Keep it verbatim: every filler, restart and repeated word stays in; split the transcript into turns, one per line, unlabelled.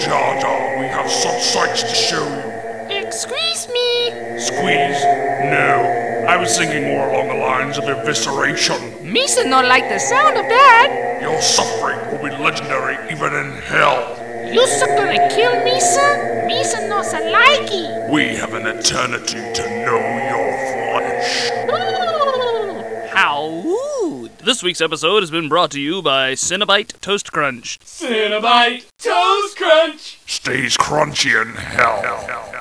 Jar Jar, we have some sights to show you.
Excuse me?
Squeeze? No. I was thinking more along the lines of evisceration.
Misa not like the sound of that.
Your suffering will be legendary even in hell.
You so gonna kill Misa? Misa not so likey.
We have an eternity to know your flesh.
Ooh.
How rude! This week's episode has been brought to you by Cinnabite Toast Crunch.
Cinnabite Toast Crunch!
Stays crunchy in hell.